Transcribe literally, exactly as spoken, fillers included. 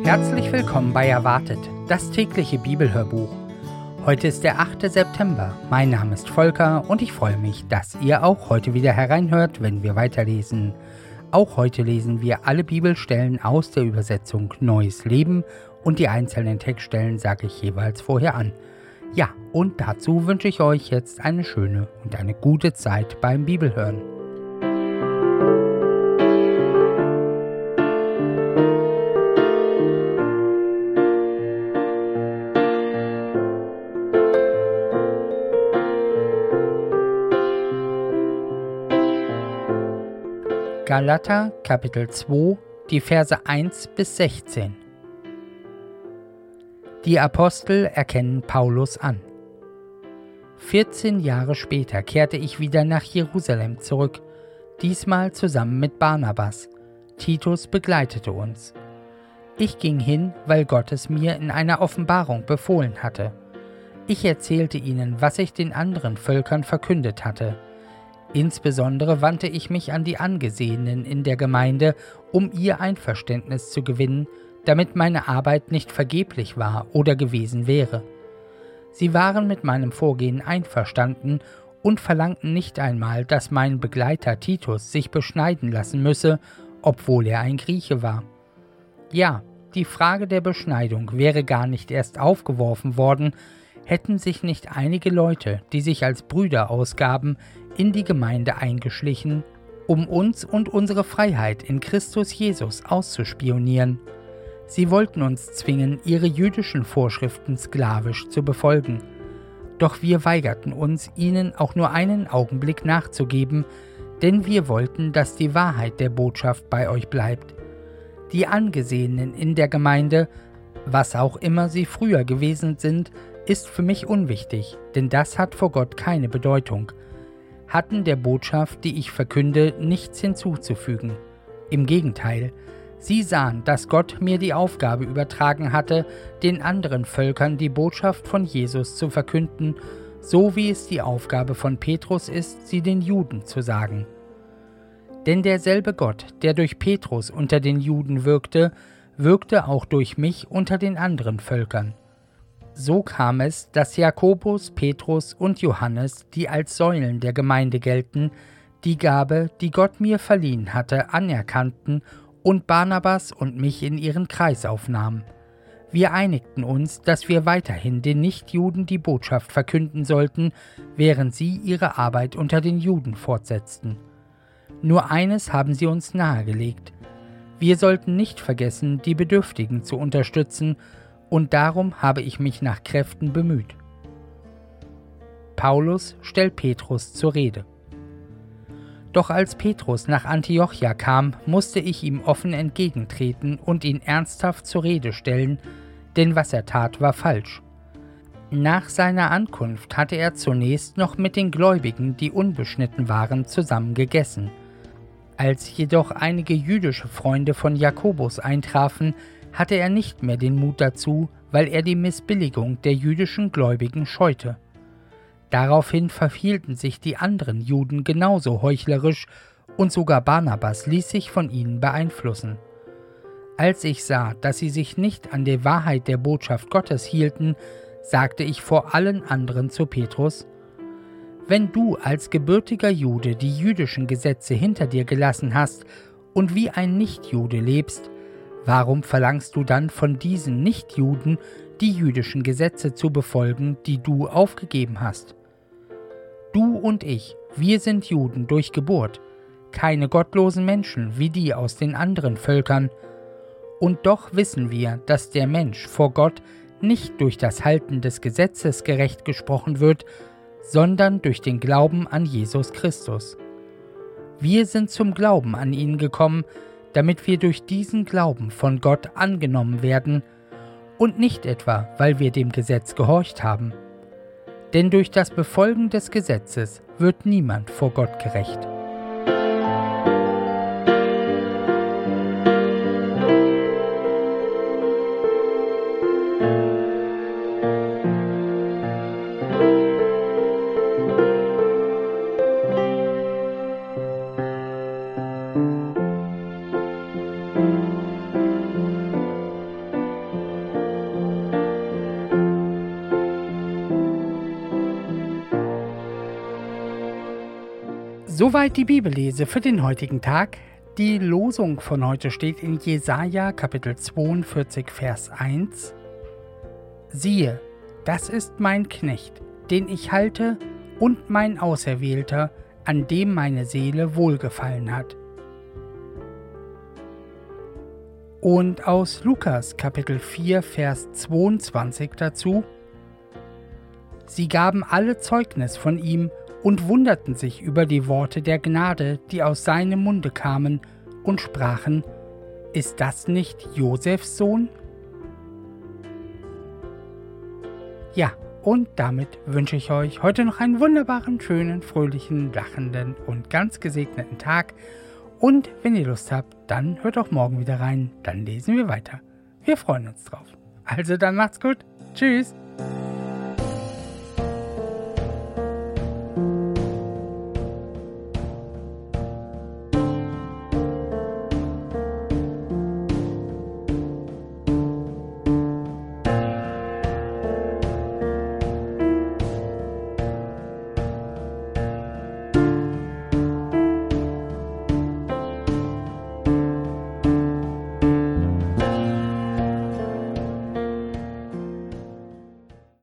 Herzlich willkommen bei Erwartet, das tägliche Bibelhörbuch. Heute ist der achte September. Mein Name ist Volker und ich freue mich, dass ihr auch heute wieder hereinhört, wenn wir weiterlesen. Auch heute lesen wir alle Bibelstellen aus der Übersetzung Neues Leben und die einzelnen Textstellen sage ich jeweils vorher an. Ja, und dazu wünsche ich euch jetzt eine schöne und eine gute Zeit beim Bibelhören. Galater, Kapitel zwei, die Verse eins bis sechzehn. Die Apostel erkennen Paulus an. vierzehn Jahre später kehrte ich wieder nach Jerusalem zurück, diesmal zusammen mit Barnabas. Titus begleitete uns. Ich ging hin, weil Gott es mir in einer Offenbarung befohlen hatte. Ich erzählte ihnen, was ich den anderen Völkern verkündet hatte. Insbesondere wandte ich mich an die Angesehenen in der Gemeinde, um ihr Einverständnis zu gewinnen, damit meine Arbeit nicht vergeblich war oder gewesen wäre. Sie waren mit meinem Vorgehen einverstanden und verlangten nicht einmal, dass mein Begleiter Titus sich beschneiden lassen müsse, obwohl er ein Grieche war. Ja, die Frage der Beschneidung wäre gar nicht erst aufgeworfen worden, hätten sich nicht einige Leute, die sich als Brüder ausgaben, in die Gemeinde eingeschlichen, um uns und unsere Freiheit in Christus Jesus auszuspionieren. Sie wollten uns zwingen, ihre jüdischen Vorschriften sklavisch zu befolgen. Doch wir weigerten uns, ihnen auch nur einen Augenblick nachzugeben, denn wir wollten, dass die Wahrheit der Botschaft bei euch bleibt. Die Angesehenen in der Gemeinde, was auch immer sie früher gewesen sind, ist für mich unwichtig, denn das hat vor Gott keine Bedeutung, hatten der Botschaft, die ich verkünde, nichts hinzuzufügen. Im Gegenteil, sie sahen, dass Gott mir die Aufgabe übertragen hatte, den anderen Völkern die Botschaft von Jesus zu verkünden, so wie es die Aufgabe von Petrus ist, sie den Juden zu sagen. Denn derselbe Gott, der durch Petrus unter den Juden wirkte, wirkte auch durch mich unter den anderen Völkern. So kam es, dass Jakobus, Petrus und Johannes, die als Säulen der Gemeinde gelten, die Gabe, die Gott mir verliehen hatte, anerkannten und Barnabas und mich in ihren Kreis aufnahmen. Wir einigten uns, dass wir weiterhin den Nichtjuden die Botschaft verkünden sollten, während sie ihre Arbeit unter den Juden fortsetzten. Nur eines haben sie uns nahegelegt: Wir sollten nicht vergessen, die Bedürftigen zu unterstützen, und darum habe ich mich nach Kräften bemüht. Paulus stellt Petrus zur Rede. Doch als Petrus nach Antiochia kam, musste ich ihm offen entgegentreten und ihn ernsthaft zur Rede stellen, denn was er tat, war falsch. Nach seiner Ankunft hatte er zunächst noch mit den Gläubigen, die unbeschnitten waren, zusammen gegessen. Als jedoch einige jüdische Freunde von Jakobus eintrafen, hatte er nicht mehr den Mut dazu, weil er die Missbilligung der jüdischen Gläubigen scheute. Daraufhin verhielten sich die anderen Juden genauso heuchlerisch und sogar Barnabas ließ sich von ihnen beeinflussen. Als ich sah, dass sie sich nicht an die Wahrheit der Botschaft Gottes hielten, sagte ich vor allen anderen zu Petrus: Wenn du als gebürtiger Jude die jüdischen Gesetze hinter dir gelassen hast und wie ein Nichtjude lebst, warum verlangst du dann von diesen Nichtjuden, die jüdischen Gesetze zu befolgen, die du aufgegeben hast? Du und ich, wir sind Juden durch Geburt, keine gottlosen Menschen wie die aus den anderen Völkern. Und doch wissen wir, dass der Mensch vor Gott nicht durch das Halten des Gesetzes gerecht gesprochen wird, sondern durch den Glauben an Jesus Christus. Wir sind zum Glauben an ihn gekommen, damit wir durch diesen Glauben von Gott angenommen werden und nicht etwa, weil wir dem Gesetz gehorcht haben. Denn durch das Befolgen des Gesetzes wird niemand vor Gott gerecht. Soweit die Bibellese für den heutigen Tag. Die Losung von heute steht in Jesaja Kapitel zweiundvierzig, Vers eins. Siehe, das ist mein Knecht, den ich halte, und mein Auserwählter, an dem meine Seele wohlgefallen hat. Und aus Lukas Kapitel vier, Vers zweiundzwanzig dazu: Sie gaben alle Zeugnis von ihm und wunderten sich über die Worte der Gnade, die aus seinem Munde kamen, und sprachen: Ist das nicht Josefs Sohn? Ja, und damit wünsche ich euch heute noch einen wunderbaren, schönen, fröhlichen, lachenden und ganz gesegneten Tag. Und wenn ihr Lust habt, dann hört auch morgen wieder rein, dann lesen wir weiter. Wir freuen uns drauf. Also dann macht's gut. Tschüss.